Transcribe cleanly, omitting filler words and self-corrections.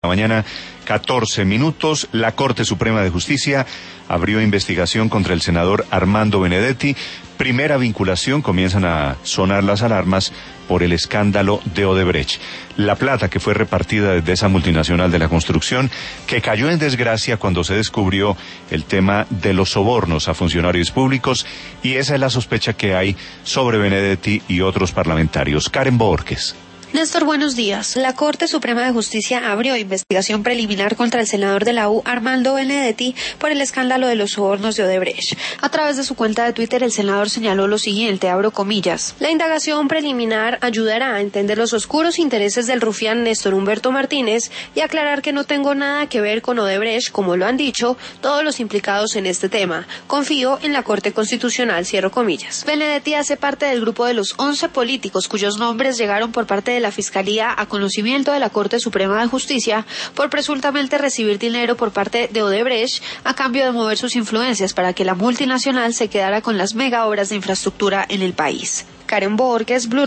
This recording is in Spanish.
Mañana, 14 minutos, la Corte Suprema de Justicia abrió investigación contra el senador Armando Benedetti. Primera vinculación, comienzan a sonar las alarmas por el escándalo de Odebrecht. La plata que fue repartida desde esa multinacional de la construcción, que cayó en desgracia cuando se descubrió el tema de los sobornos a funcionarios públicos, y esa es la sospecha que hay sobre Benedetti y otros parlamentarios. Karen Borges. Néstor, buenos días. La Corte Suprema de Justicia abrió investigación preliminar contra el senador de la U, Armando Benedetti, por el escándalo de los sobornos de Odebrecht. A través de su cuenta de Twitter, el senador señaló lo siguiente, abro comillas: la indagación preliminar ayudará a entender los oscuros intereses del rufián Néstor Humberto Martínez y aclarar que no tengo nada que ver con Odebrecht, como lo han dicho todos los implicados en este tema. Confío en la Corte Constitucional, cierro comillas. Benedetti hace parte del grupo de los 11 políticos cuyos nombres llegaron por parte de la Fiscalía a conocimiento de la Corte Suprema de Justicia por presuntamente recibir dinero por parte de Odebrecht a cambio de mover sus influencias para que la multinacional se quedara con las mega obras de infraestructura en el país. Karen Borges, Blue